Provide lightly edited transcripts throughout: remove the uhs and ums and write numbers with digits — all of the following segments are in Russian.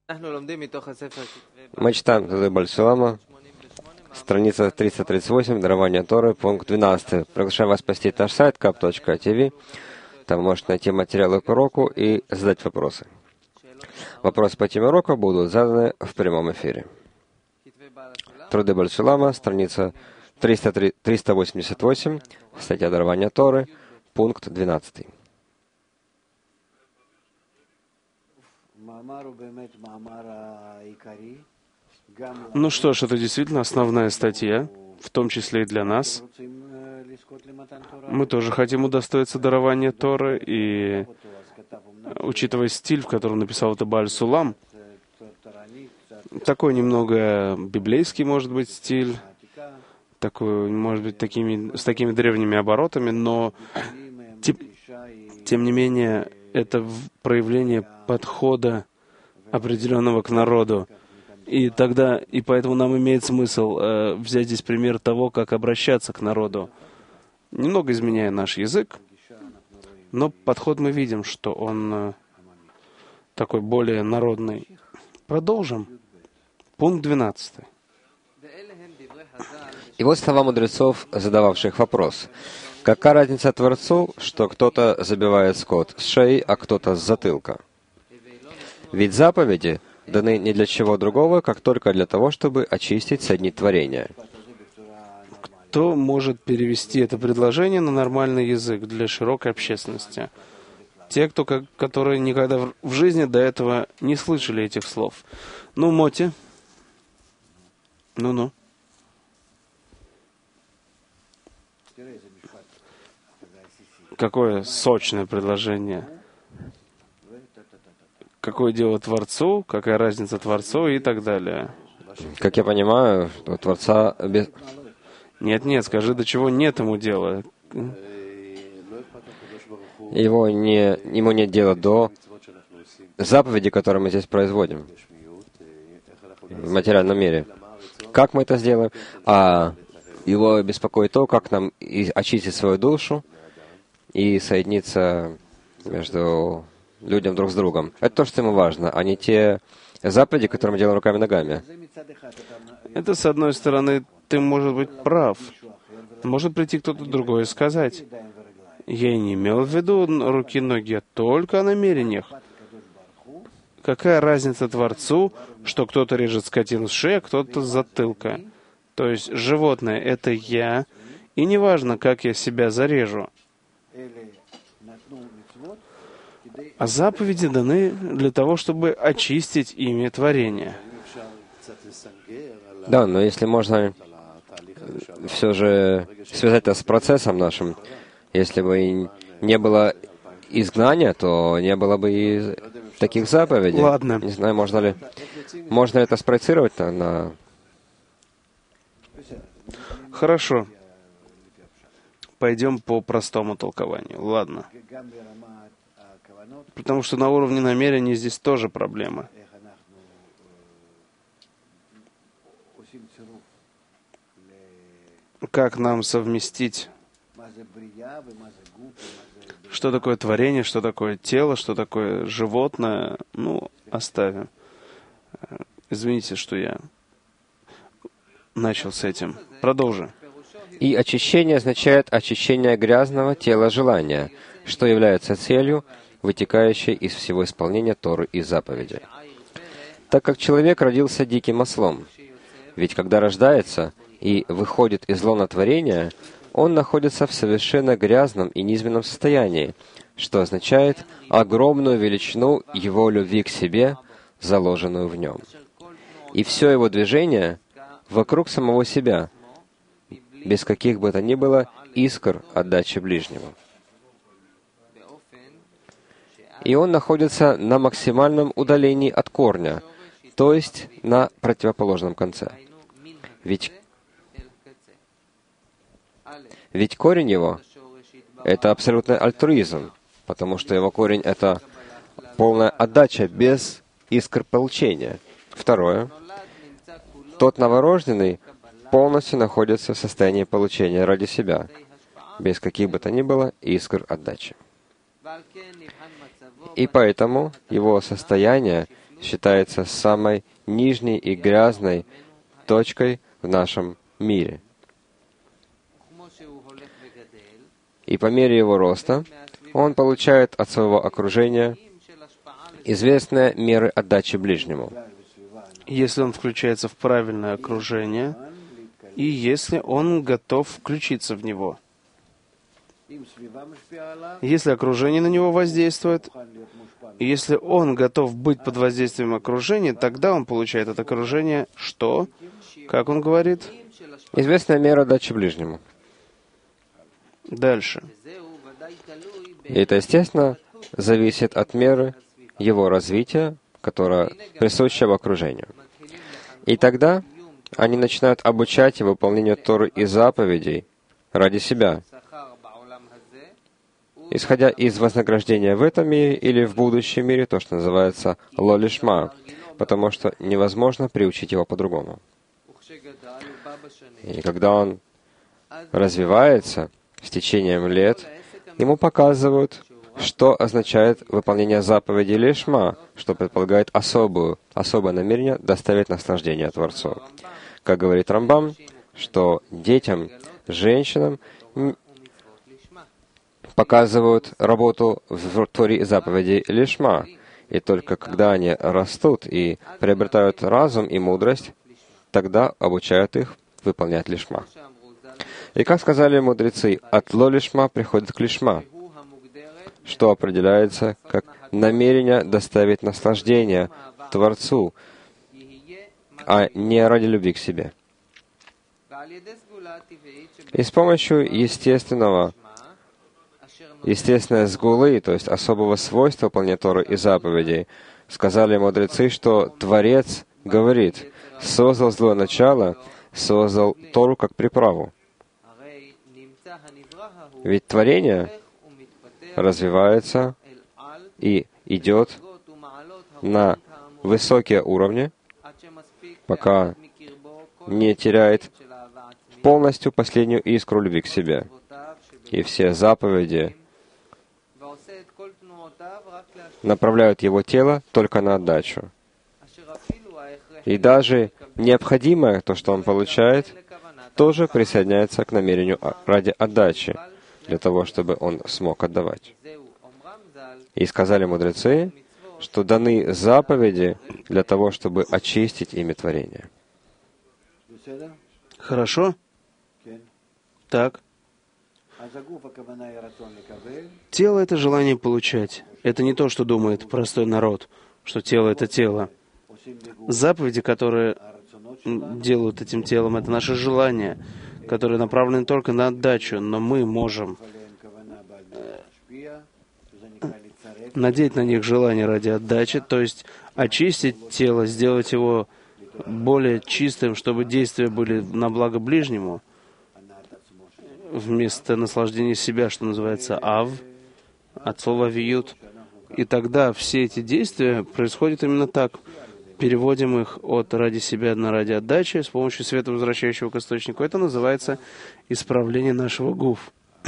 Мы читаем Тады Бальсулама, страница 338, дарование Торы, пункт 12. Приглашаем вас посетить наш сайт kap.tv. Там вы можете найти материалы к уроку и задать вопросы. Вопросы по теме урока будут заданы в прямом эфире. Труды Бальсулама, страница 388, статья дарования Торы, пункт 12. Ну что ж, это действительно основная статья, в том числе и для нас. Мы тоже хотим удостоиться дарования Торы, и, учитывая стиль, в котором написал это Бааль Сулам, такой немного библейский, может быть, стиль, такой, может быть, с такими древними оборотами, но, тем не менее, это проявление подхода определенного к народу. И поэтому нам имеет смысл взять здесь пример того, как обращаться к народу. Немного изменяя наш язык, но подход мы видим, что он такой более народный. Продолжим. Пункт 12. И вот слова мудрецов, задававших вопрос. Какая разница Творцу, что кто-то забивает скот с шеи, а кто-то с затылка? Ведь заповеди даны не для чего другого, как только для того, чтобы очистить, соединить творение. Кто может перевести это предложение на нормальный язык для широкой общественности? Те, которые никогда в жизни до этого не слышали этих слов. Ну, Моти. Ну-ну. Какое сочное предложение. Какое дело Творцу, какая разница Творцу и так далее. Как я понимаю, у Творца... Нет, скажи, до чего нет ему дела. Ему нет дела до заповеди, которые мы здесь производим в материальном мире. Как мы это сделаем? А его беспокоит то, как нам очистить свою душу и соединиться между людям друг с другом. Это то, что ему важно, а не те заповеди, которые мы делаем руками и ногами. Это, с одной стороны, ты, может быть, прав. Может прийти кто-то другой и сказать: я и не имел в виду руки-ноги, а только о намерениях. Какая разница Творцу, что кто-то режет скотину с шеи, а кто-то с затылка? То есть животное — это я, и неважно, как я себя зарежу. А заповеди даны для того, чтобы очистить ими творение. Да, но если можно все же связать это с процессом нашим, если бы не было изгнания, то не было бы и таких заповедей. Ладно. Не знаю, можно ли это спроецировать на... Хорошо. Пойдем по простому толкованию. Ладно. Потому что на уровне намерений здесь тоже проблема. Как нам совместить, что такое творение, что такое тело, что такое животное? Ну, оставим. Извините, что я начал с этим. Продолжим. И очищение означает очищение грязного тела желания, что является целью, вытекающей из всего исполнения Торы и заповедей. Так как человек родился диким ослом, ведь когда рождается и выходит из лона творения, он находится в совершенно грязном и низменном состоянии, что означает огромную величину его любви к себе, заложенную в нем. И все его движение вокруг самого себя, без каких бы то ни было искр отдачи ближнему. И он находится на максимальном удалении от корня, то есть на противоположном конце. Ведь корень его — это абсолютный альтруизм, потому что его корень — это полная отдача без искр получения. Второе. Тот новорожденный полностью находится в состоянии получения ради себя, без каких бы то ни было искр отдачи. И поэтому его состояние считается самой нижней и грязной точкой в нашем мире. И по мере его роста он получает от своего окружения известные меры отдачи ближнему. Если он включается в правильное окружение, и если он готов включиться в него. Если окружение на него воздействует, и если он готов быть под воздействием окружения, тогда он получает от окружения что? Как он говорит? Известная мера отдачи ближнему. Дальше. И это, естественно, зависит от меры его развития, которая присуща в окружении. И тогда они начинают обучать и выполнению Торы и заповедей ради себя, исходя из вознаграждения в этом мире или в будущем мире, то, что называется лолишма, потому что невозможно приучить его по-другому. И когда он развивается с течением лет, ему показывают, что означает выполнение заповедей лишма, что предполагает особое намерение доставить наслаждение Творцу. Как говорит Рамбам, что детям, женщинам показывают работу в Торе и заповеди лишма, и только когда они растут и приобретают разум и мудрость, тогда обучают их выполнять лишма. И как сказали мудрецы, от лолишма приходит к лишма, что определяется как намерение доставить наслаждение Творцу, а не ради любви к себе. И с помощью естественной сгулы, то есть особого свойства выполнения Торы и заповедей, сказали мудрецы, что Творец говорит, создал злое начало, создал Тору как приправу. Ведь творение развивается и идет на высокие уровни, пока не теряет полностью последнюю искру любви к себе. И все заповеди направляют его тело только на отдачу. И даже необходимое, то, что он получает, тоже присоединяется к намерению ради отдачи, для того, чтобы он смог отдавать. И сказали мудрецы, что даны заповеди для того, чтобы очистить ими творение. Хорошо? Так. Тело — это желание получать. Это не то, что думает простой народ, что тело — это тело. Заповеди, которые делают этим телом, это наши желания, которые направлены только на отдачу, но мы можем надеть на них желание ради отдачи, то есть очистить тело, сделать его более чистым, чтобы действия были на благо ближнему, вместо наслаждения себя, что называется ав, от слова виют. И тогда все эти действия происходят именно так. Переводим их от ради себя на ради отдачи с помощью света, возвращающего к источнику. Это называется исправление нашего гуф.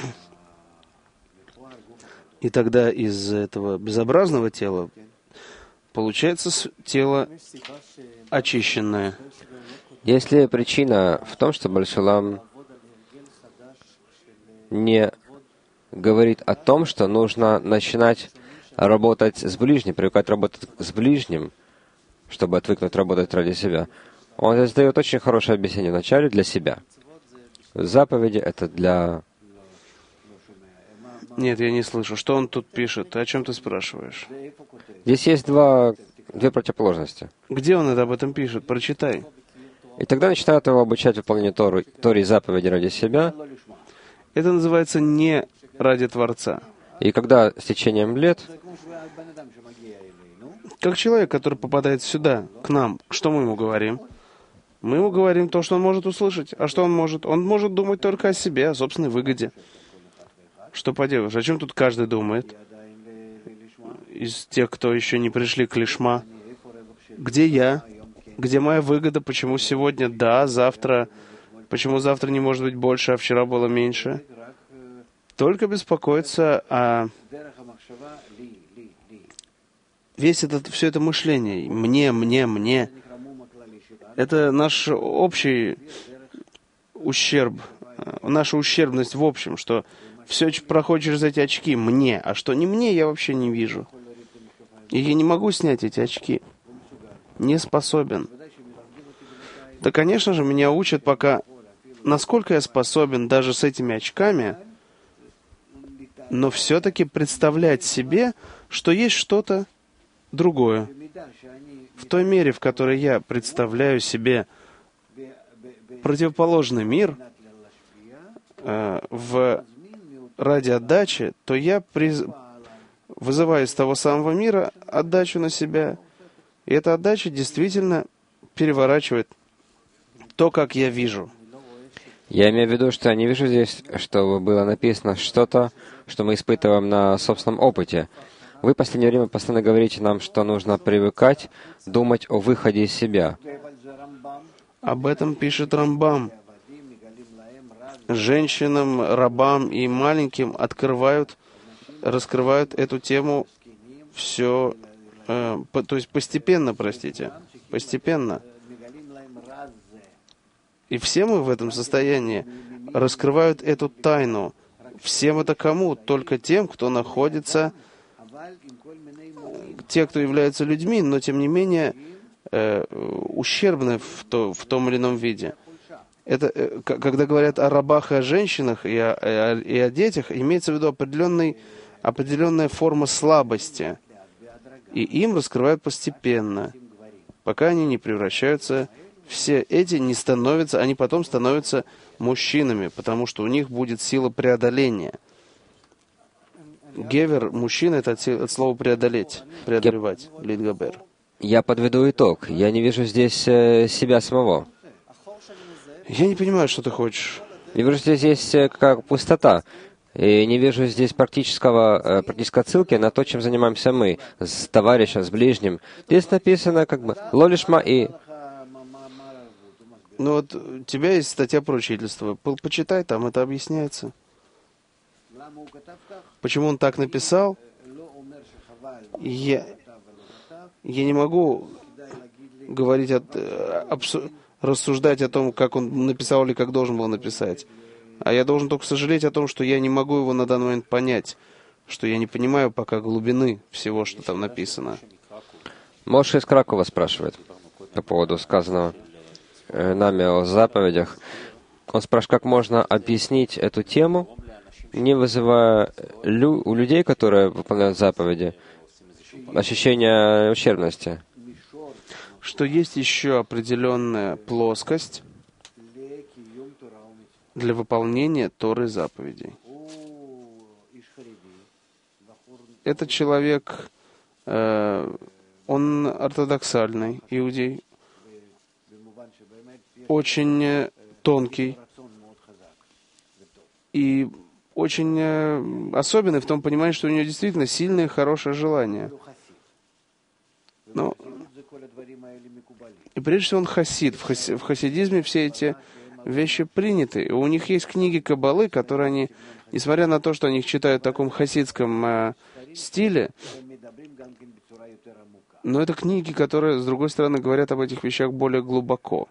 И тогда из этого безобразного тела получается тело очищенное. Если причина в том, что Баль-Шулам не говорит о том, что нужно начинать работать с ближним, привыкать работать с ближним, чтобы отвыкнуть работать ради себя, он здесь дает очень хорошее объяснение вначале для себя. Заповеди — это для... Нет, я не слышу. Что он тут пишет? О чем ты спрашиваешь? Здесь есть две противоположности. Где он это об этом пишет? Прочитай. И тогда начинают его обучать выполнению Торы и заповеди ради себя. Это называется не ради Творца. И когда с течением лет, как человек, который попадает сюда, к нам, что мы ему говорим? Мы ему говорим то, что он может услышать. А что он может? Он может думать только о себе, о собственной выгоде. Что поделаешь? О чем тут каждый думает? Из тех, кто еще не пришли к лишма. Где я? Где моя выгода? Почему сегодня да, завтра... Почему завтра не может быть больше, а вчера было меньше? Только беспокоиться о все это мышление, мне, это наш общий ущерб, наша ущербность в общем, что все проходит через эти очки мне, а что не мне, я вообще не вижу. И я не могу снять эти очки. Не способен. Да, конечно же, меня учат пока, насколько я способен даже с этими очками, но все-таки представлять себе, что есть что-то другое. В той мере, в которой я представляю себе противоположный мир ради отдачи, то я вызываю из того самого мира отдачу на себя. И эта отдача действительно переворачивает то, как я вижу. Я имею в виду, что я не вижу здесь, чтобы было написано что-то, что мы испытываем на собственном опыте. Вы в последнее время постоянно говорите нам, что нужно привыкать думать о выходе из себя. Об этом пишет Рамбам. Женщинам, рабам и маленьким раскрывают эту тему все, то есть постепенно, постепенно. И все мы в этом состоянии раскрывают эту тайну. Всем это кому? Только тем, кто находится, те, кто являются людьми, но тем не менее ущербны в том или ином виде. Это, когда говорят о рабах и о женщинах, и о детях, имеется в виду определенная форма слабости. И им раскрывают постепенно, пока они не превращаются, все эти не становятся, они потом становятся мужчинами, потому что у них будет сила преодоления. Гевер, мужчина, это от слова преодолевать, литгабер. Я подведу итог. Я не вижу здесь себя самого. Я не понимаю, что ты хочешь. Я вижу, здесь есть как пустота. И не вижу здесь практической отсылки на то, чем занимаемся мы, с товарищем, с ближним. Здесь написано как бы «лолишма» и... Ну вот у тебя есть статья про учительство. Почитай, там это объясняется. Почему он так написал? Я не могу говорить, рассуждать о том, как он написал или как должен был написать. А я должен только сожалеть о том, что я не могу его на данный момент понять, что я не понимаю пока глубины всего, что там написано. Моше из Кракова спрашивает по поводу сказанного нами о заповедях. Он спрашивает, как можно объяснить эту тему, не вызывая у людей, которые выполняют заповеди, ощущение ущербности. Что есть еще определенная плоскость для выполнения Торы заповедей. Этот человек, он ортодоксальный иудей, очень тонкий и очень особенный в том понимании, что у него действительно сильное, хорошее желание. Но и прежде всего он хасид. В хасидизме все эти вещи приняты. У них есть книги Каббалы, которые они, несмотря на то, что они их читают в таком хасидском стиле, но это книги, которые, с другой стороны, говорят об этих вещах более глубоко.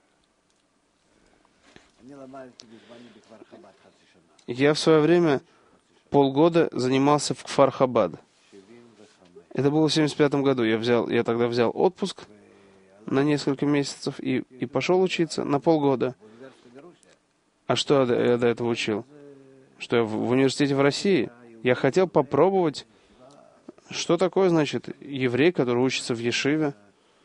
Я в свое время полгода занимался в Кфар-Хабад. Это было в 1975 году. Я тогда взял отпуск на несколько месяцев и пошел учиться на полгода. А что я до этого учил? Что я в университете в России? Я хотел попробовать, что такое, значит, еврей, который учится в ешиве.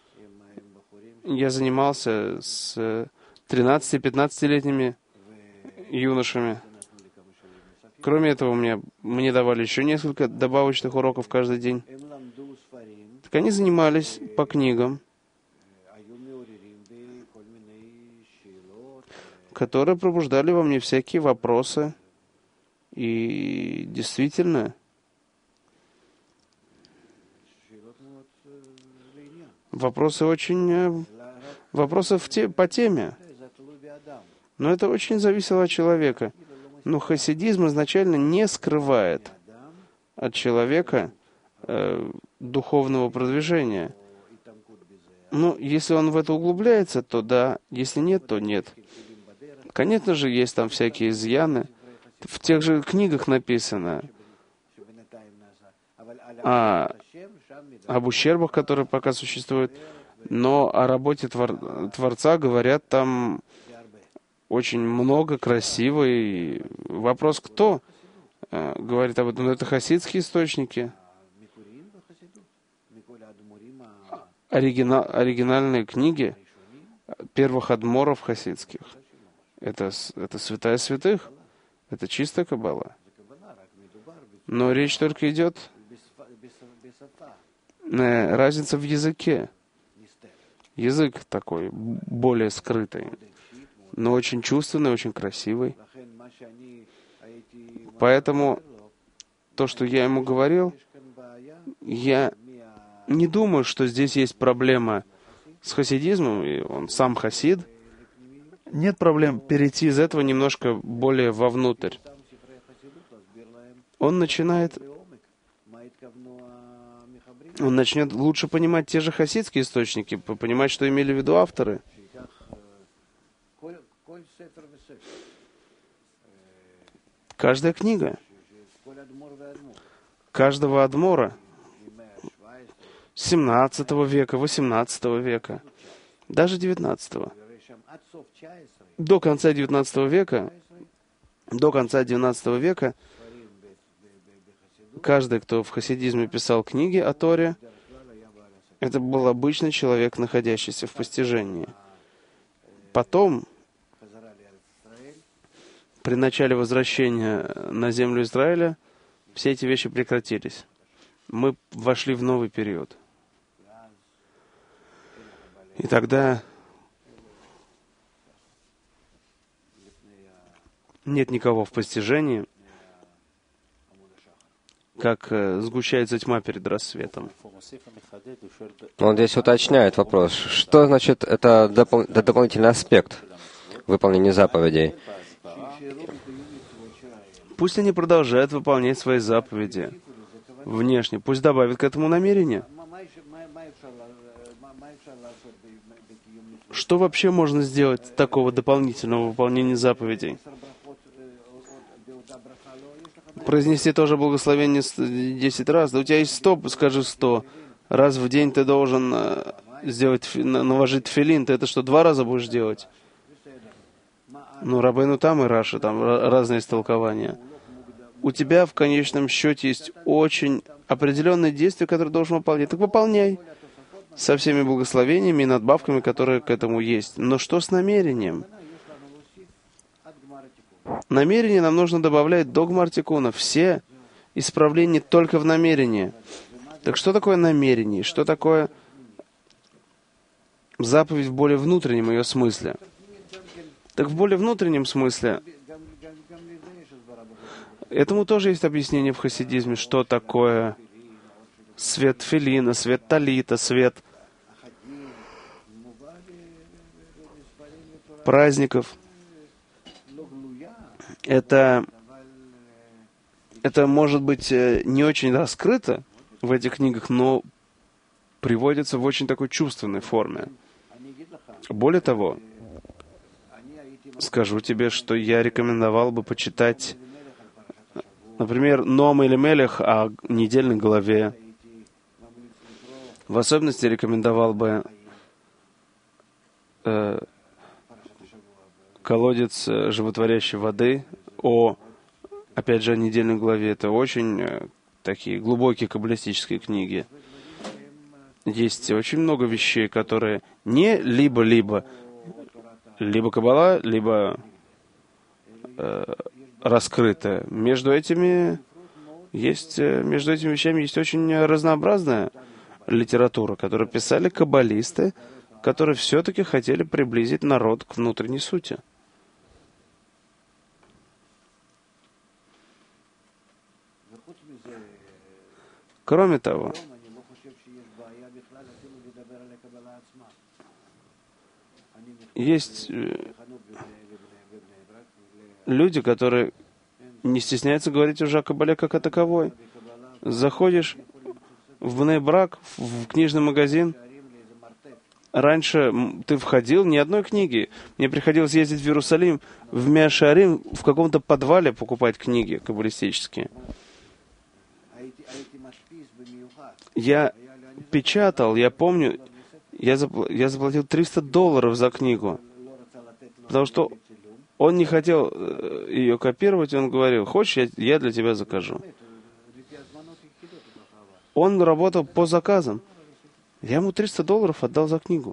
Я занимался с 13-15-летними юношами. Кроме этого, мне давали еще несколько добавочных уроков каждый день. Так они занимались по книгам, которые пробуждали во мне всякие вопросы. И действительно, вопросы по теме. Но это очень зависело от человека. Но хасидизм изначально не скрывает от человека духовного продвижения. Ну, если он в это углубляется, то да, если нет, то нет. Конечно же, есть там всякие изъяны. В тех же книгах написано об ущербах, которые пока существуют, но о работе Творца говорят там очень много, красиво. И вопрос, кто говорит об этом? Но это хасидские источники. Оригинальные книги первых адморов хасидских. Это святая святых. Это чистая каббала. Но речь только идет разница в языке. Язык такой, более скрытый, но очень чувственный, очень красивый. Поэтому то, что я ему говорил, я не думаю, что здесь есть проблема с хасидизмом, и он сам хасид. Нет проблем перейти из этого немножко более вовнутрь. Он начнет лучше понимать те же хасидские источники, понимать, что имели в виду авторы. Каждая книга каждого адмора 17 века, 18 века, даже 19. До конца 19 века, каждый, кто в хасидизме писал книги о Торе, это был обычный человек, находящийся в постижении. Потом, при начале возвращения на землю Израиля, все эти вещи прекратились. Мы вошли в новый период. И тогда нет никого в постижении, как сгущается тьма перед рассветом. Он здесь уточняет вопрос. Что значит это дополнительный аспект выполнения заповедей? Пусть они продолжают выполнять свои заповеди внешне. Пусть добавят к этому намерение. Что вообще можно сделать такого дополнительного выполнения заповедей? Произнести тоже благословение 10 раз. Да у тебя есть 100, скажи 100. Раз в день ты должен наложить тфилин. Ты это что, 2 раза будешь делать? Ну, Рабейну Там и Раши, там разные истолкования. У тебя в конечном счете есть очень определенные действия, которые должен выполнять. Так выполняй. Со всеми благословениями и надбавками, которые к этому есть. Но что с намерением? Намерение нам нужно добавлять до Гмар Тикуна. Все исправления только в намерении. Так что такое намерение? Что такое заповедь в более внутреннем ее смысле? Так в более внутреннем смысле этому тоже есть объяснение в хасидизме, что такое свет тфилина, свет талита, свет праздников. Это может быть не очень раскрыто в этих книгах, но приводится в очень такой чувственной форме. Более того, скажу тебе, что я рекомендовал бы почитать, например, Ноам Элимелех о недельной главе. В особенности рекомендовал бы колодец животворящей воды опять же, о недельной главе. Это очень такие глубокие каббалистические книги. Есть очень много вещей, которые не либо каббала, либо раскрытая. Между этими вещами есть очень разнообразная литература, которую писали каббалисты, которые все-таки хотели приблизить народ к внутренней сути. Кроме того, есть люди, которые не стесняются говорить уже о каббале как о таковой. Заходишь в Бней-Брак, в книжный магазин. Раньше ты входил ни одной книги. Мне приходилось ездить в Иерусалим, в Меа-Шаарим, в каком-то подвале покупать книги каббалистические. Я печатал, я помню, я заплатил $300 за книгу, потому что он не хотел ее копировать, он говорил: хочешь, я для тебя закажу. Он работал по заказам. Я ему $300 отдал за книгу.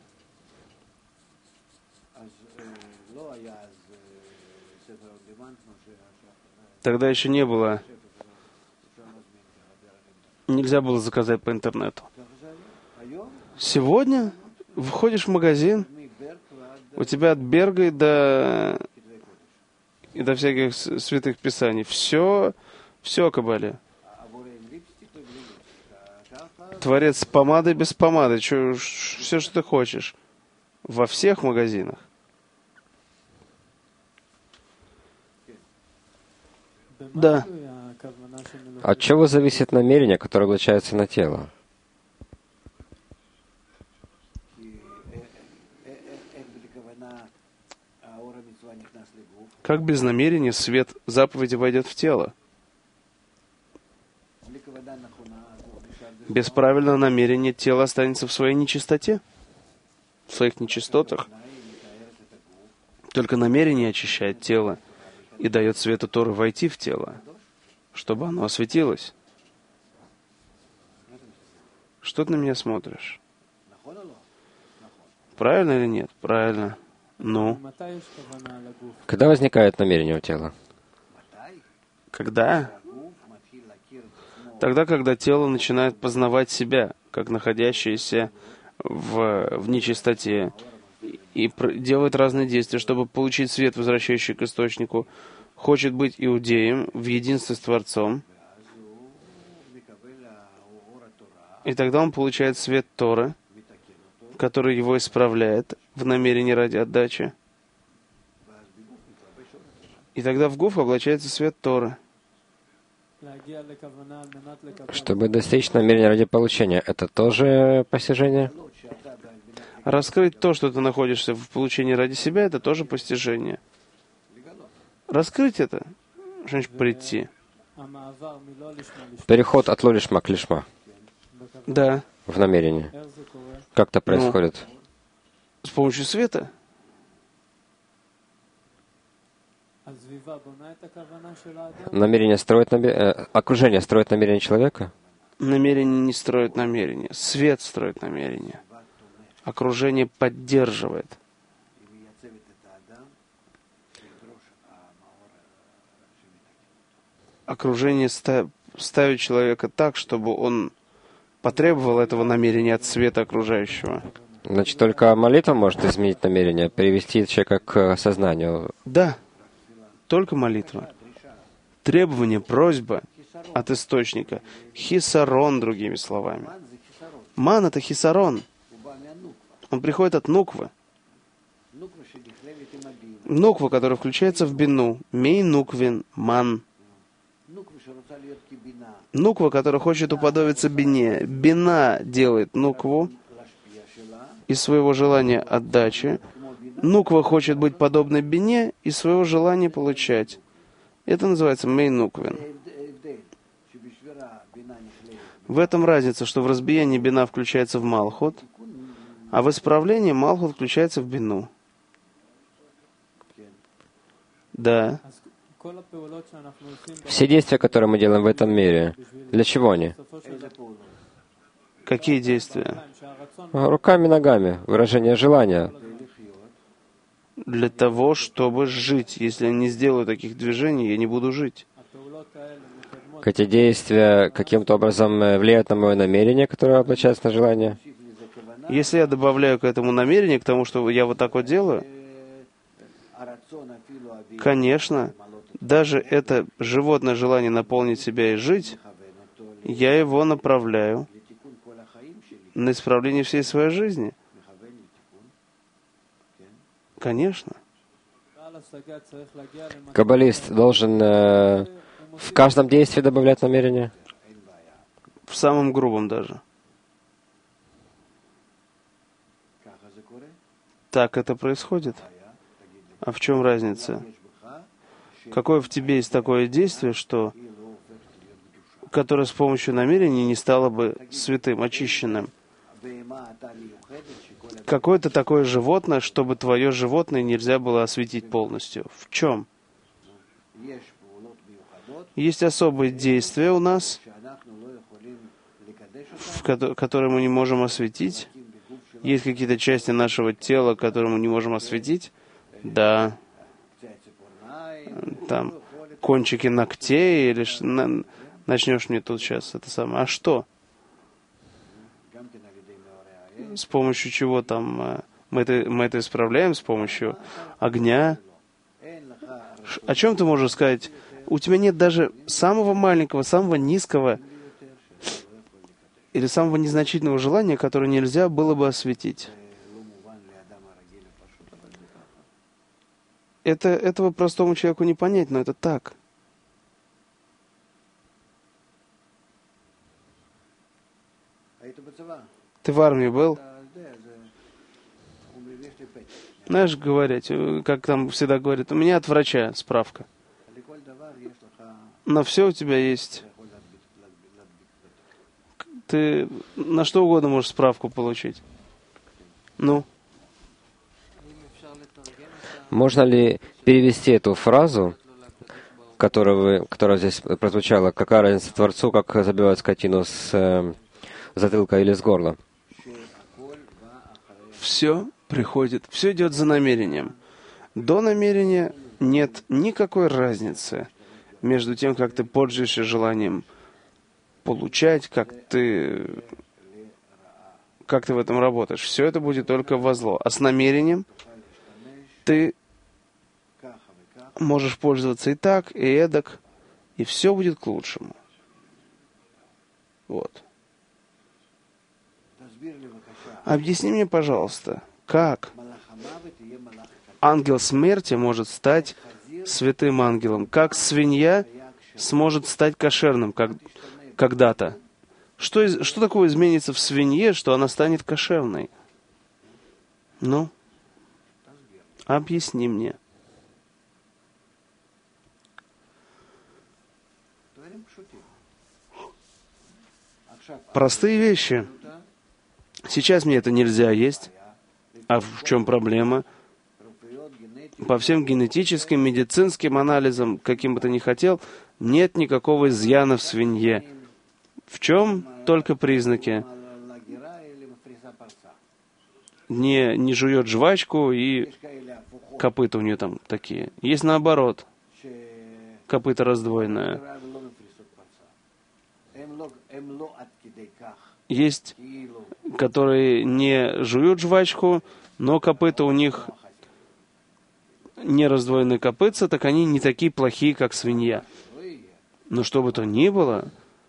Тогда еще не было. Нельзя было заказать по интернету. Сегодня входишь в магазин, у тебя от Берга и до всяких святых писаний. Все о Кабале. Творец с помадой, без помады. Все, что ты хочешь. Во всех магазинах. Да. От чего зависит намерение, которое облачается на тело? Как без намерения свет заповеди войдет в тело? Без правильного намерения тело останется в своей нечистоте, в своих нечистотах. Только намерение очищает тело и дает свету Торы войти в тело, чтобы оно осветилось. Что ты на меня смотришь? Правильно или нет? Правильно. Ну? Когда возникает намерение у тела? Когда? Тогда, когда тело начинает познавать себя, как находящееся в нечистоте, и делает разные действия, чтобы получить свет, возвращающий к источнику, хочет быть иудеем в единстве с Творцом, и тогда он получает свет Торы, который его исправляет в намерении ради отдачи. И тогда в гуф облачается свет Торы. Чтобы достичь намерения ради получения, это тоже постижение? Раскрыть то, что ты находишься в получении ради себя, это тоже постижение. Раскрыть это, что значит прийти. Переход от лолишма к лишма. Да. В намерении. Как это происходит? С помощью света. Намерение строит окружение строит намерение человека? Намерение не строит намерение. Свет строит намерение. Окружение поддерживает. Окружение ставит человека так, чтобы он потребовал этого намерения от света окружающего. Значит, только молитва может изменить намерение, привести человека к сознанию. Да, только молитва. Требование, просьба от источника. Хисарон, другими словами. Ман — это хисарон. Он приходит от нуквы. Нуква, которая включается в бину. Мей нуквин, ман. Нуква, которая хочет уподобиться бине. Бина делает нукву из своего желания отдачи. Нуква хочет быть подобной бине из своего желания получать. Это называется мей нуквин. В этом разница, что в разбиении бина включается в малхут, а в исправлении малхут включается в бину. Да. Все действия, которые мы делаем в этом мире, для чего они? Какие действия? Руками, ногами, выражение желания. Для того, чтобы жить. Если я не сделаю таких движений, я не буду жить. Эти действия каким-то образом влияют на мое намерение, которое облачается на желание? Если я добавляю к этому намерение, к тому, что я вот так вот делаю, конечно, даже это животное желание наполнить себя и жить, я его направляю на исправление всей своей жизни. Конечно. Каббалист должен в каждом действии добавлять намерение? в самом грубом даже. Так это происходит. А в чем разница? Какое в тебе есть такое действие, которое с помощью намерения не стало бы святым, очищенным? Какое-то такое животное, чтобы твое животное нельзя было осветить полностью. В чем? Есть особые действия у нас, которые мы не можем осветить. Есть какие-то части нашего тела, которые мы не можем осветить. Да. Там кончики ногтей или начнешь мне тут сейчас это самое. А что? С помощью чего там мы это исправляем? С помощью огня? О чем ты можешь сказать? У тебя нет даже самого маленького, самого низкого или самого незначительного желания, которое нельзя было бы осветить. Этого простому человеку не понять, но это так. Ты в армии был? Знаешь, говорят, как там всегда говорят, у меня от врача справка. На все у тебя есть. Ты на что угодно можешь справку получить. Ну? Можно ли перевести эту фразу, которая здесь прозвучала, какая разница Творцу, как забивают скотину с затылка или с горла? Все приходит, все идет за намерением. До намерения нет никакой разницы между тем, как ты пользуешься желанием получать, как ты в этом работаешь. Все это будет только во зло. А с намерением ты можешь пользоваться и так, и эдак, и все будет к лучшему. Вот. Объясни мне, пожалуйста, как ангел смерти может стать святым ангелом? Как свинья сможет стать кошерным когда-то? Что такое изменится в свинье, что она станет кошерной? Ну, объясни мне. Простые вещи. Сейчас мне это нельзя есть. А в чем проблема? По всем генетическим, медицинским анализам, каким бы ты ни хотел, нет никакого изъяна в свинье. В чем только признаки? Не жует жвачку, и копыта у нее там такие. Есть наоборот. Копыта раздвоенное. Есть, которые не жуют жвачку, но копыта у них не раздвоенные копытца, так они не такие плохие, как свинья. Но что бы то ни было,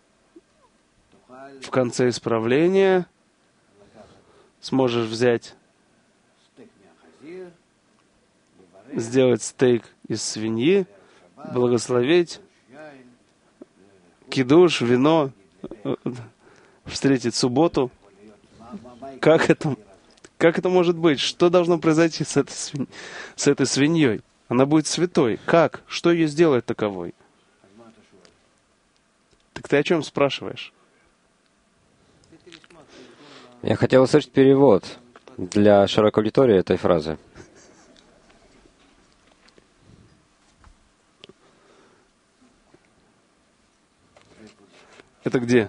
в конце исправления сможешь взять, сделать стейк из свиньи, благословить, кидуш, вино, встретить субботу. Как это может быть? Что должно произойти с этой свиньей? Она будет святой. Как? Что ее сделает таковой? Так ты о чем спрашиваешь? Я хотел услышать перевод для широкой аудитории этой фразы. Это где?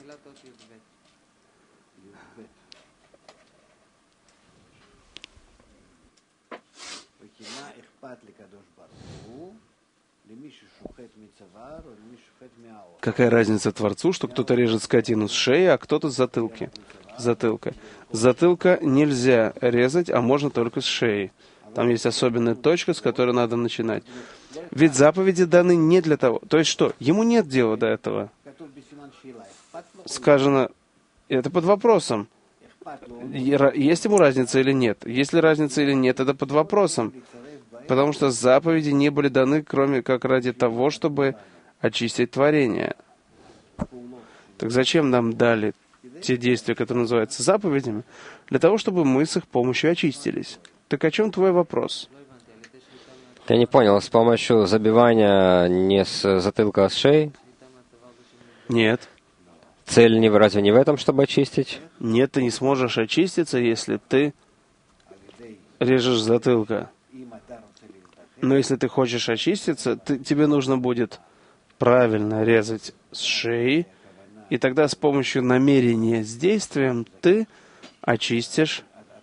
Какая разница Творцу, что кто-то режет скотину с шеи, а кто-то с затылка? Затылка нельзя резать, а можно только с шеи. Там есть особенная точка, с которой надо начинать. Ведь заповеди даны не для того. То есть что? Ему нет дела до этого. Сказано, это под вопросом. Есть ему разница или нет? Есть ли разница или нет, это под вопросом. Потому что заповеди не были даны, кроме как ради того, чтобы очистить творение. Так зачем нам дали те действия, которые называются заповедями? Для того, чтобы мы с их помощью очистились. Так о чем твой вопрос? Я не понял, с помощью забивания не с затылка, а с шеи? Нет. Цель разве не в этом, чтобы очистить? Нет, ты не сможешь очиститься, если ты режешь затылка. Но если ты хочешь очиститься, тебе нужно будет правильно резать с шеи, и тогда с помощью намерения с действием ты очистишь.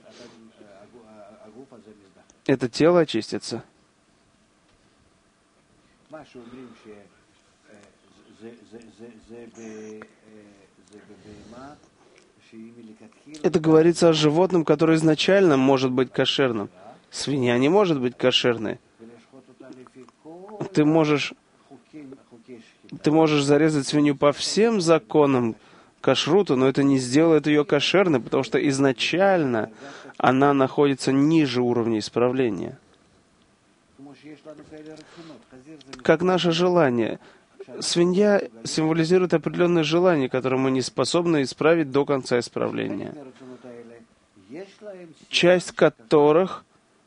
Это тело очистится. Это говорится о животном, которое изначально может быть кошерным. Свинья не может быть кошерной. Ты можешь зарезать свинью по всем законам кашрута, но это не сделает ее кошерной, потому что изначально она находится ниже уровня исправления. Как наше желание. Свинья символизирует определенное желание, которое мы не способны исправить до конца исправления. В части которых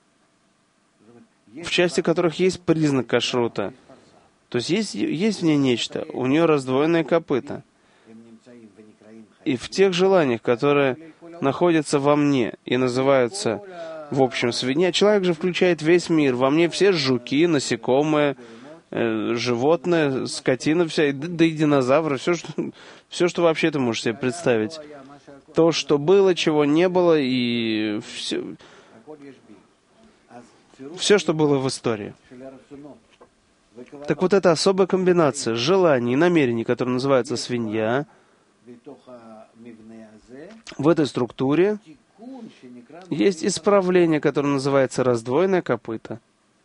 есть признак кашрута. То есть есть в ней нечто, у нее раздвоенное копыто. И в тех желаниях, которые находятся во мне и называются, в общем, свинья, человек же включает весь мир. Во мне все жуки, насекомые, животные, скотина вся, да и динозавры, все, что вообще ты можешь себе представить. То, что было, чего не было, и все, что было в истории. Так вот эта особая комбинация желаний и намерений, которая называется свинья, в этой структуре есть исправление, которое называется раздвоенное копыто.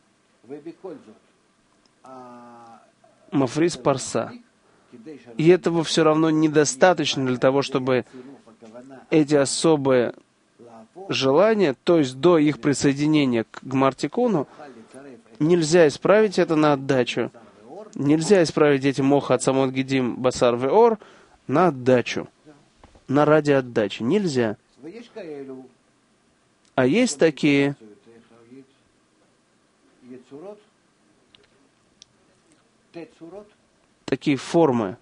Мафрис парса. И этого все равно недостаточно для того, чтобы эти особые желания, то есть до их присоединения к Гмар-тикуну, нельзя исправить это на отдачу. Нельзя исправить эти моха от самот гидим басар веор на отдачу. На ради отдачи. Нельзя. А есть такие формы,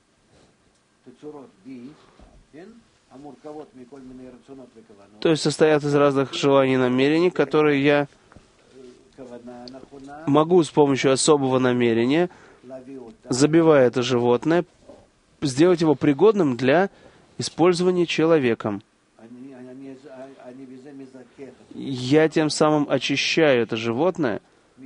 то есть состоят из разных желаний и намерений, которые я могу с помощью особого намерения, забивая это животное, сделать его пригодным для использования человеком. Я тем самым очищаю это животное,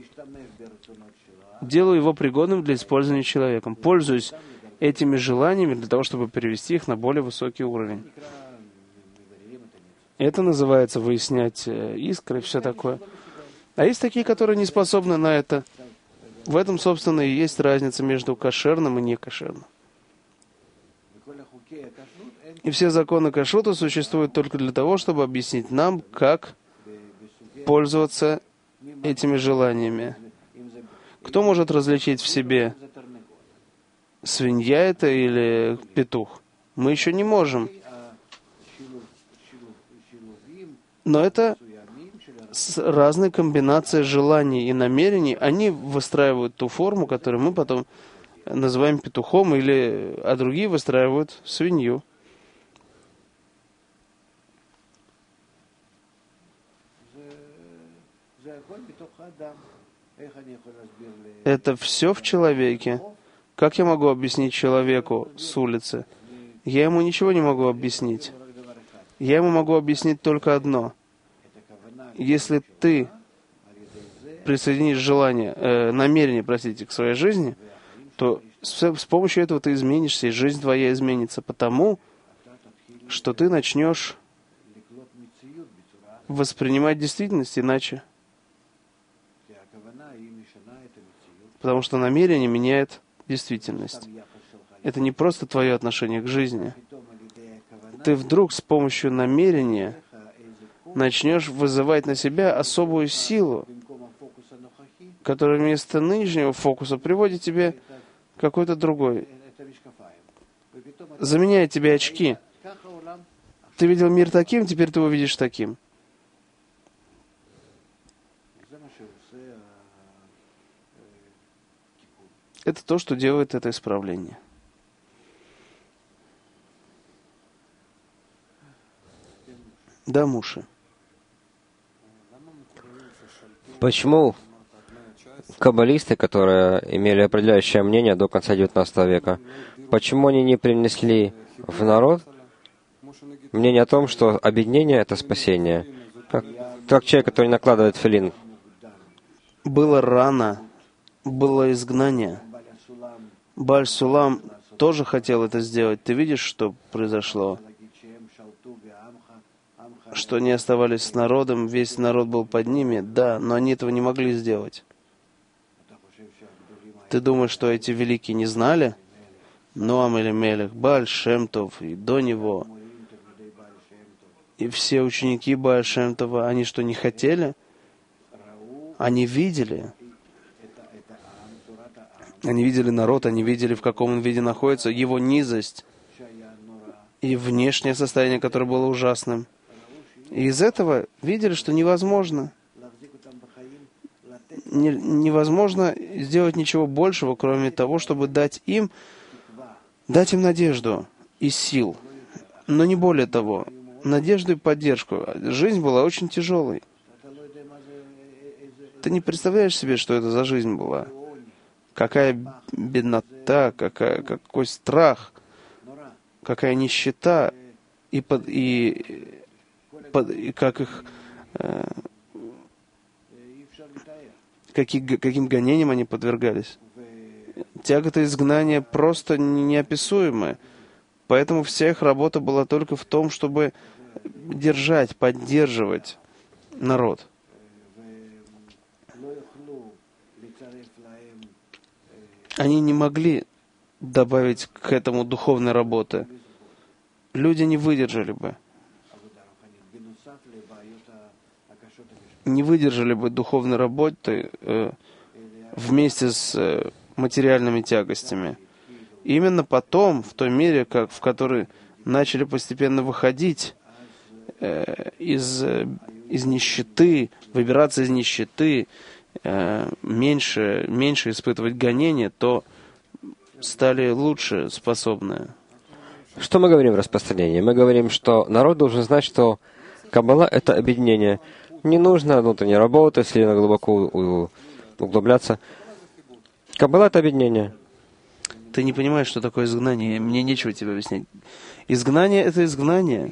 делаю его пригодным для использования человеком. Пользуюсь этими желаниями для того, чтобы перевести их на более высокий уровень. Это называется выяснять искры и все такое. А есть такие, которые не способны на это. В этом, собственно, и есть разница между кошерным и некошерным. И все законы кашрута существуют только для того, чтобы объяснить нам, как пользоваться этими желаниями. Кто может различить в себе, свинья это или петух? Мы еще не можем. Но это разные комбинации желаний и намерений, они выстраивают ту форму, которую мы потом называем петухом, а другие выстраивают свинью. Это все в человеке. Как я могу объяснить человеку с улицы? Я ему ничего не могу объяснить. Я ему могу объяснить только одно. Если ты присоединишь намерение, к своей жизни, то с помощью этого ты изменишься, и жизнь твоя изменится, потому что ты начнешь воспринимать действительность иначе. Потому что намерение меняет действительность. Это не просто твое отношение к жизни. Ты вдруг с помощью намерения начнешь вызывать на себя особую силу, которая вместо нынешнего фокуса приводит тебе какой-то другой. заменяет тебе очки. Ты видел мир таким, теперь ты его видишь таким. Это то, что делает это исправление. Да, Муше. Почему каббалисты, которые имели определяющее мнение до конца XIX века, почему они не принесли в народ мнение о том, что объединение — это спасение? Как человек, который накладывает филин. Было рано, было изгнание. Баль-Сулам тоже хотел это сделать. Ты видишь, что произошло? Что они оставались с народом, весь народ был под ними, да, но они этого не могли сделать. Ты думаешь, что эти великие не знали? Ноам Элимелех, Бааль Шем Тов, и до него, и все ученики Бааль Шем Това, они что, не хотели? Они видели. Они видели народ, они видели, в каком он виде находится, его низость и внешнее состояние, которое было ужасным. И из этого видели, что невозможно. Невозможно сделать ничего большего, кроме того, чтобы дать им надежду и сил. Но не более того. Надежду и поддержку. Жизнь была очень тяжелой. Ты не представляешь себе, что это за жизнь была. Какая беднота, какой страх, какая нищета, и как их, каким гонениям они подвергались. Тяготы изгнания просто неописуемы. Поэтому вся их работа была только в том, чтобы держать, поддерживать народ. Они не могли добавить к этому духовной работы. Люди не выдержали бы. Не выдержали бы духовной работы вместе с материальными тягостями. И именно потом, в той мере, в которой начали постепенно выходить из нищеты, выбираться из нищеты, меньше испытывать гонения, то стали лучше способны. Что мы говорим в распространении? Мы говорим, что народ должен знать, что Каббала — это объединение. Не нужно внутренней работы, сильно глубоко углубляться. Каббала — это объединение. Ты не понимаешь, что такое изгнание. Мне нечего тебе объяснять. Изгнание — это изгнание.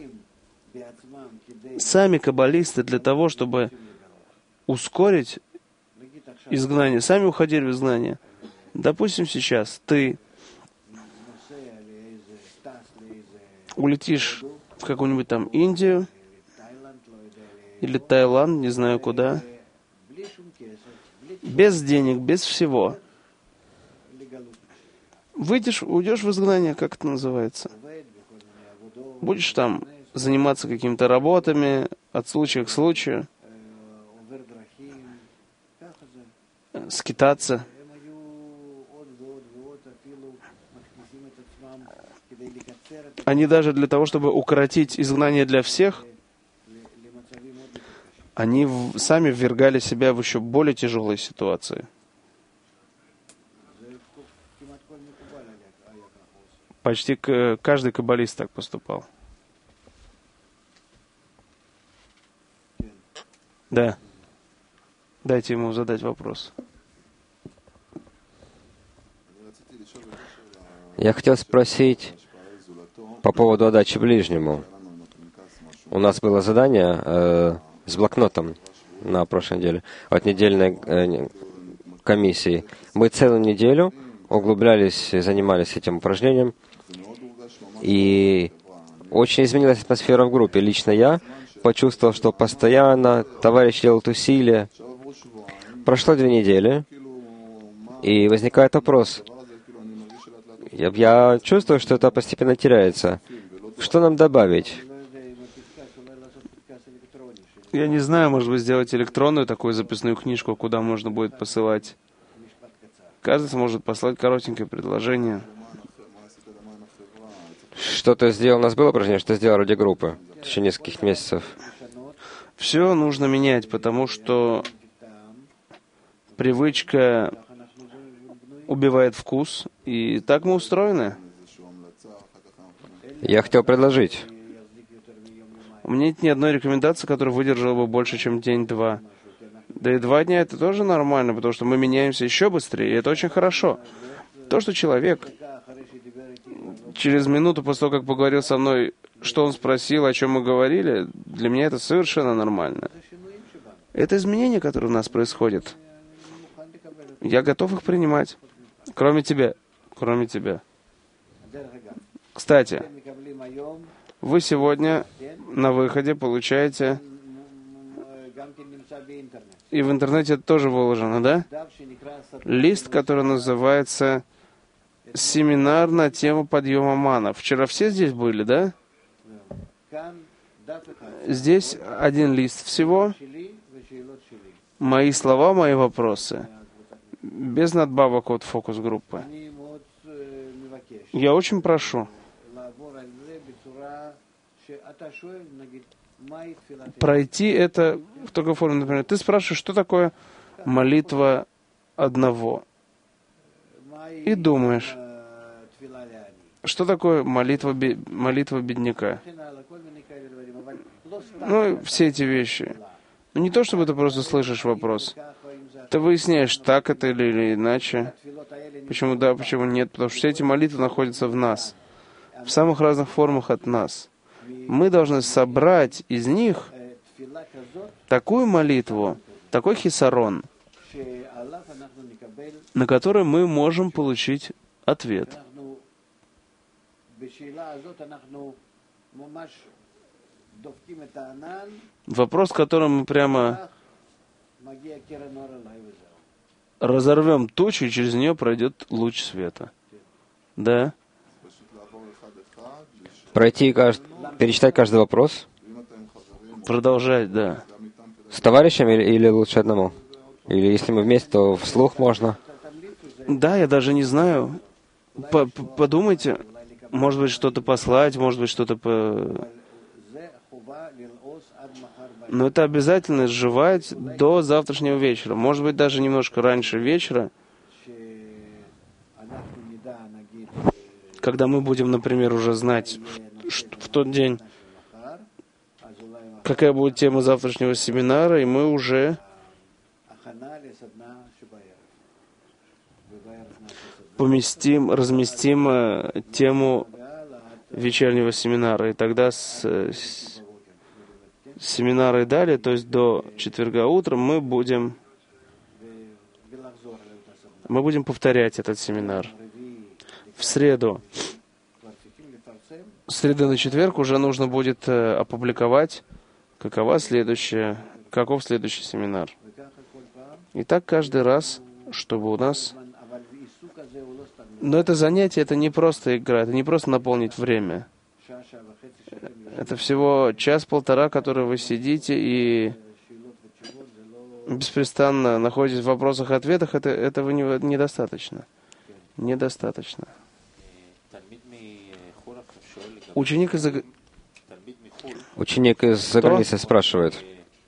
Сами каббалисты для того, чтобы ускорить изгнание, сами уходили в изгнание. Допустим, сейчас ты улетишь в какую-нибудь там Индию или Таиланд, не знаю куда, без денег, без всего. Уйдешь в изгнание, как это называется. Будешь там заниматься какими-то работами от случая к случаю, скитаться. Они даже для того, чтобы укоротить изгнание для всех, они сами ввергали себя в еще более тяжелые ситуации. Почти каждый каббалист так поступал. Да. Дайте ему задать вопрос. Я хотел спросить по поводу отдачи ближнему. У нас было задание с блокнотом на прошлой неделе от недельной комиссии. Мы целую неделю углублялись, занимались этим упражнением, и очень изменилась атмосфера в группе. Лично я почувствовал, что постоянно товарищ делает усилия. Прошло 2 недели, и возникает вопрос. Я чувствую, что это постепенно теряется. Что нам добавить? Я не знаю, может быть, сделать электронную такую записную книжку, куда можно будет посылать. Каждый сможет послать коротенькое предложение. Что ты сделал? У нас было упражнение, что ты сделал ради группы в течение нескольких месяцев. Все нужно менять, потому что привычка убивает вкус, и так мы устроены. Я хотел предложить. У меня нет ни одной рекомендации, которая выдержала бы больше, чем день-два. Да и 2 дня это тоже нормально, потому что мы меняемся еще быстрее, и это очень хорошо. То, что человек через минуту после того, как поговорил со мной, что он спросил, о чем мы говорили, для меня это совершенно нормально. Это изменения, которые у нас происходят. Я готов их принимать. Кроме тебя. Кроме тебя. Кстати, вы сегодня на выходе получаете... И в интернете это тоже выложено, да? Лист, который называется «Семинар на тему подъема мана». Вчера все здесь были, да? Здесь 1 лист всего. Мои слова, мои вопросы. Без надбавок от фокус-группы. Я очень прошу пройти это в такой форме, например. Ты спрашиваешь, что такое молитва одного. И думаешь, что такое молитва бедняка. Ну, все эти вещи. Ну, не то, чтобы ты просто слышишь вопрос. Ты выясняешь, так это или иначе. Почему да, почему нет. Потому что все эти молитвы находятся в нас. В самых разных формах от нас. Мы должны собрать из них такую молитву, такой хисарон, на который мы можем получить ответ. Вопрос, которым мы прямо разорвем тучу, и через нее пройдет луч света. Да? Перечитать каждый вопрос? Продолжать, да. С товарищами или лучше одному? Или если мы вместе, то вслух можно? Да, я даже не знаю. Подумайте, может быть, что-то послать, может быть, что-то... Но это обязательно сживать до завтрашнего вечера. Может быть, даже немножко раньше вечера, когда мы будем, например, уже знать в тот день, какая будет тема завтрашнего семинара, и мы уже разместим тему вечернего семинара. И тогда с семинара и далее, то есть до четверга утром, мы будем повторять этот семинар. В среду. С среды на четверг уже нужно будет опубликовать, каков следующий семинар. И так каждый раз, чтобы у нас... Но это занятие, это не просто игра, это не просто наполнить время. Это всего 1-1.5 часа, который вы сидите и беспрестанно находитесь в вопросах и ответах. Этого недостаточно. Недостаточно. Ученик из-за границы спрашивает,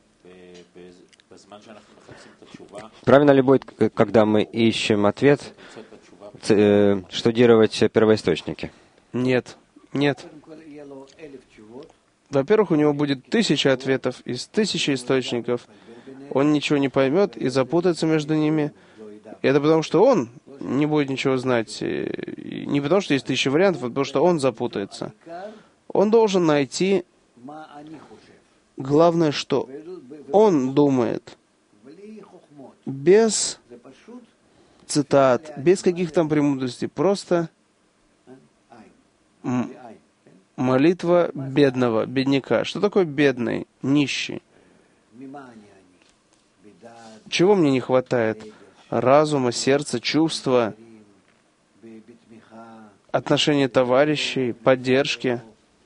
правильно ли будет, когда мы ищем ответ, штудировать первоисточники? Нет. Нет. Во-первых, у него будет 1000 ответов из 1000 источников. Он ничего не поймет и запутается между ними. И это потому, что он не будет ничего знать. И не потому, что есть 1000 вариантов, а потому, что он запутается. Он должен найти главное, что он думает. Без цитат, без каких там премудростей. Просто молитва бедняка. Что такое бедный, нищий? Чего мне не хватает? Разума, сердца, чувства, отношения товарищей, поддержки,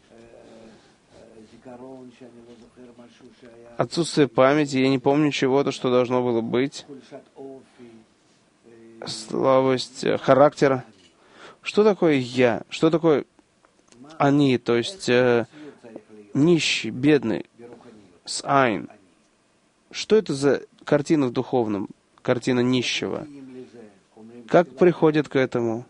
отсутствие памяти, я не помню чего-то, что должно было быть, слабость характера. Что такое я? Что такое Они, то есть нищий, бедный, с айн. Что это за картина в духовном? Картина нищего. Как приходят к этому?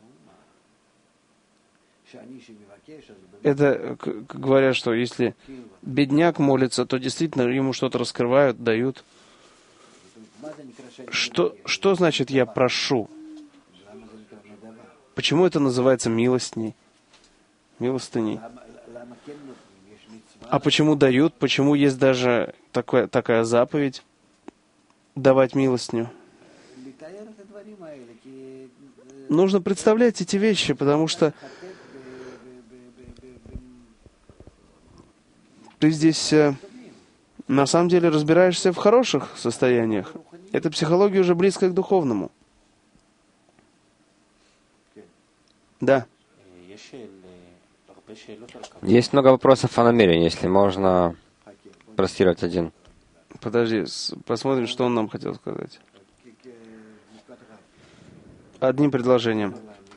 Это говорят, что если бедняк молится, то действительно ему что-то раскрывают, дают. Что значит «я прошу»? Почему это называется милостней? Милостыней? А почему дают? Почему есть даже такая заповедь давать милостню? Нужно представлять эти вещи, потому что ты здесь на самом деле разбираешься в хороших состояниях. Эта психология уже близкая к духовному. Да. Есть много вопросов о намерении, если можно простировать один. Подожди, посмотрим, что он нам хотел сказать. Одним предложением.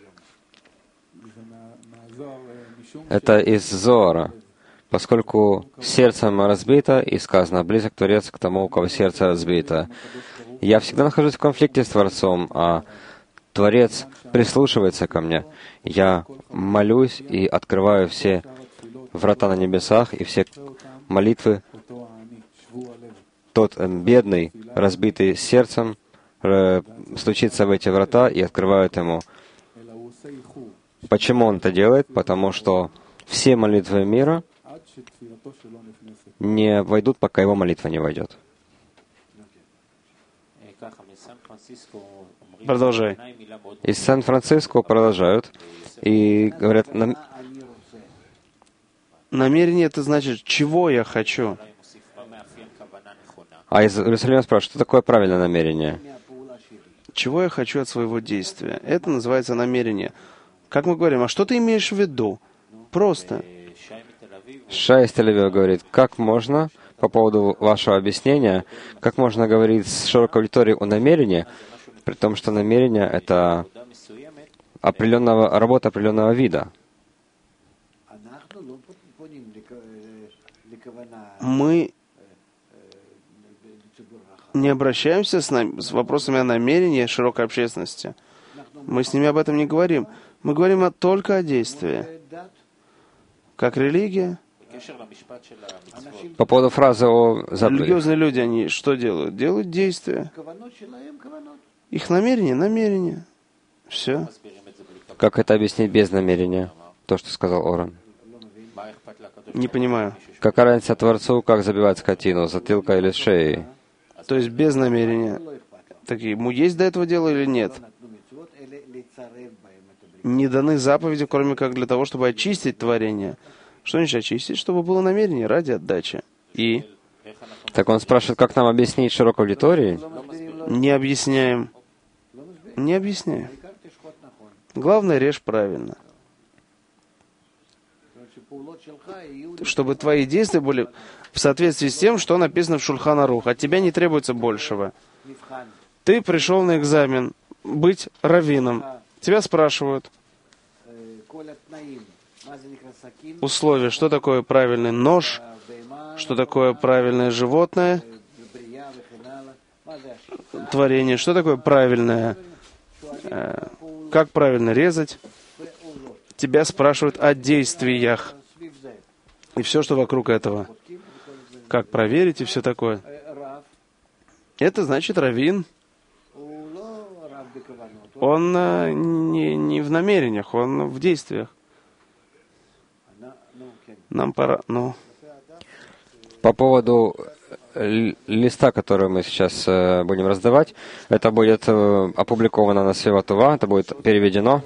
Это из Зоара. Поскольку сердцем разбито, и сказано, близок Творец к тому, у кого сердце разбито. Я всегда нахожусь в конфликте с Творцом, а Творец прислушивается ко мне. Я молюсь и открываю все врата на небесах и все молитвы. Тот бедный, разбитый сердцем, стучится в эти врата и открывает ему. Почему он это делает? Потому что все молитвы мира не войдут, пока его молитва не войдет. Продолжай. Из Сан-Франциско продолжают и говорят, намерение — это значит, чего я хочу. А из Иерусалима спрашивают, что такое правильное намерение? Чего я хочу от своего действия? Это называется намерение. Как мы говорим, а что ты имеешь в виду? Просто. Шай из Тель-Авива говорит, как можно, по поводу вашего объяснения, как можно говорить с широкой аудиторией о намерении, при том, что намерение — это работа определенного вида. Мы не обращаемся с вопросами о намерении широкой общественности. Мы с ними об этом не говорим. Мы говорим только о действии. Как религия. По поводу фразы о заповедях. Религиозные люди, они что делают? Делают действия. Их намерение. Все. Как это объяснить без намерения? То, что сказал Оран. Не понимаю. Какая разница Творцу, как забивать скотину, затылка или шеей? То есть без намерения. Так ему есть до этого дела или нет? Не даны заповеди, кроме как для того, чтобы очистить творение. Что значит очистить? Чтобы было намерение ради отдачи. И? Так он спрашивает, как нам объяснить широкой аудитории? Не объясняем. Не объясняем. Главное, режь правильно. Чтобы твои действия были в соответствии с тем, что написано в Шульхан Арух. От тебя не требуется большего. Ты пришел на экзамен быть раввином. Тебя спрашивают условия, что такое правильный нож, что такое правильное животное, творение, что такое правильное, как правильно резать. Тебя спрашивают о действиях и все, что вокруг этого. Как проверить и все такое. Это значит раввин. Он не в намерениях, он в действиях. Нам пора... По поводу листа, который мы сейчас будем раздавать, это будет опубликовано на Свива Това, это будет переведено.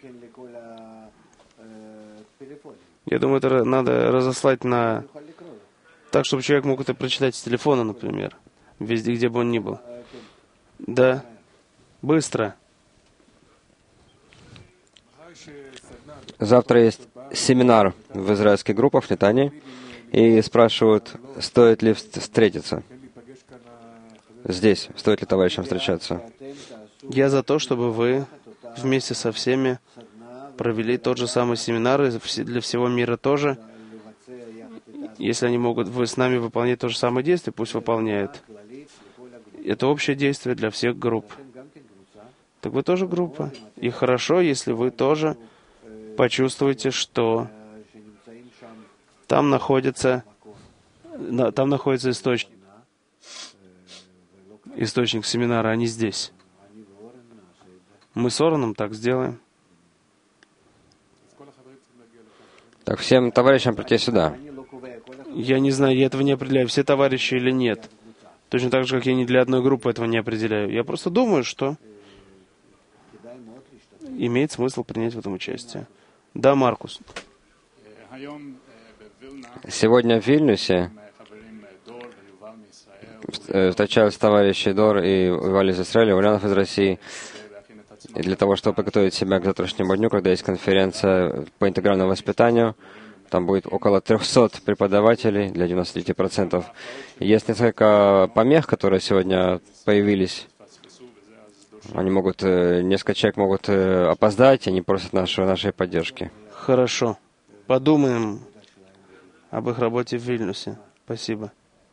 Я думаю, это надо разослать так, чтобы человек мог это прочитать с телефона, например. Везде, где бы он ни был. Да. Быстро. Завтра есть семинар в израильских группах в Нетании, и спрашивают, стоит ли встретиться здесь, стоит ли товарищам встречаться. Я за то, чтобы вы вместе со всеми провели тот же самый семинар и для всего мира тоже. Если они могут с нами выполнять то же самое действие, пусть выполняют. Это общее действие для всех групп. Так вы тоже группа. И хорошо, если вы тоже почувствуете, что там находится источник семинара, а не здесь. Мы с Ороном так сделаем. Так, всем товарищам прийти сюда. Я не знаю, я этого не определяю, все товарищи или нет. Точно так же, как я ни для одной группы этого не определяю. Я просто думаю, что имеет смысл принять в этом участие. Да, Маркус. Сегодня в Вильнюсе встречались товарищи Дор и Вали из Израиля, Улянов из России. И для того, чтобы подготовить себя к завтрашнему дню, когда есть конференция по интегральному воспитанию, там будет около 300 преподавателей для 99%. Есть несколько помех, которые сегодня появились. Они могут, несколько человек могут опоздать, они просят нашей поддержки. Хорошо. Подумаем об их работе в Вильнюсе. Спасибо.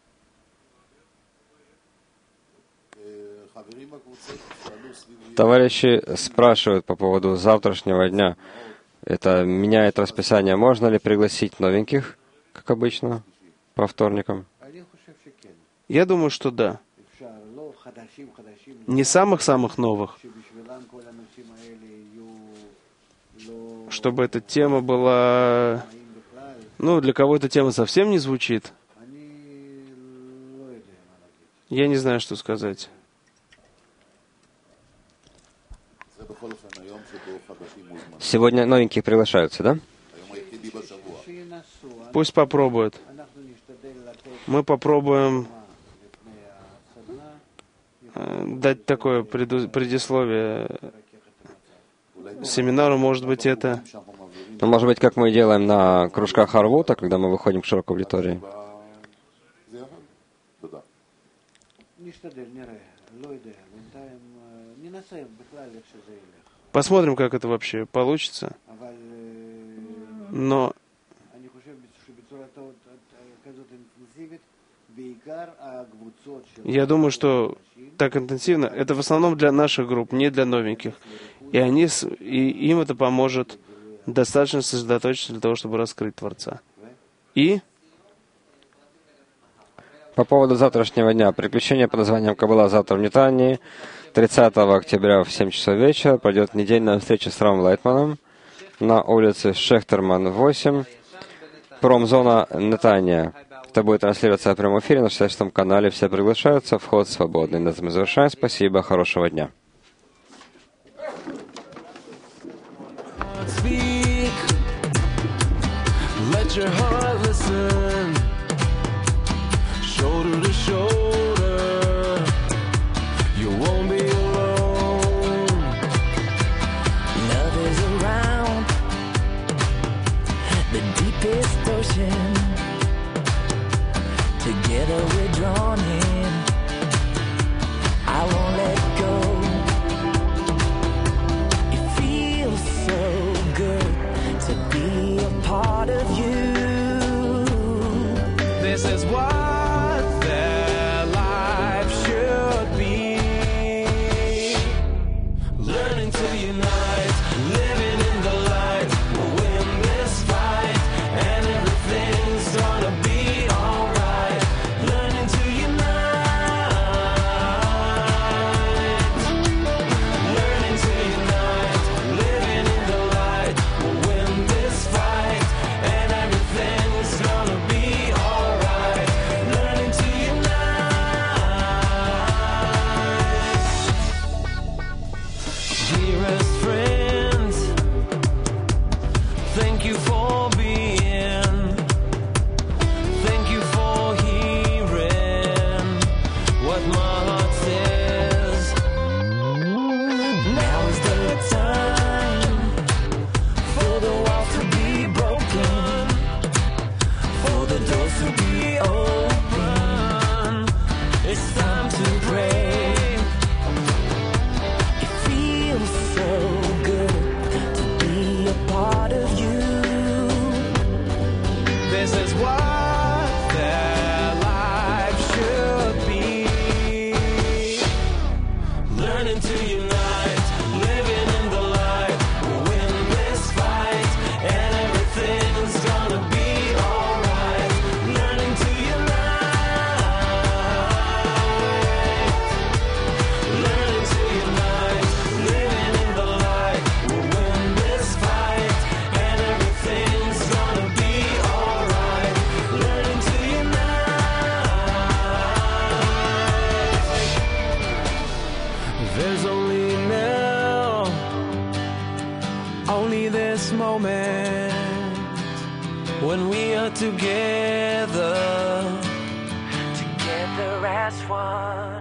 Товарищи спрашивают по поводу завтрашнего дня. Это меняет расписание. Можно ли пригласить новеньких, как обычно, по вторникам? Я думаю, что да. Не самых-самых новых. Чтобы эта тема была... для кого эта тема совсем не звучит. Я не знаю, что сказать. Сегодня новенькие приглашаются, да? Пусть попробуют. Мы попробуем дать такое предисловие семинару, может быть, это... Может быть, как мы делаем на кружках Харвута, когда мы выходим к широкой аудитории. Посмотрим, как это вообще получится. Но я думаю, что так интенсивно, это в основном для наших групп, не для новеньких. И им это поможет достаточно сосредоточиться для того, чтобы раскрыть Творца. И по поводу завтрашнего дня. Приключение под названием «Каббала завтра в Нетании». 30 октября в 7 часов вечера пройдет недельная встреча с Равом Лайтманом на улице Шехтерман, 8, промзона Нетания. Это будет транслироваться в прямом эфире на 66-м канале. Все приглашаются, вход свободный. На этом мы завершаем. Спасибо, хорошего дня. Shoulder to shoulder, you won't be alone. Love is around the deepest ocean. Together we're drawn in. I won't let go. only this moment when we are together as one.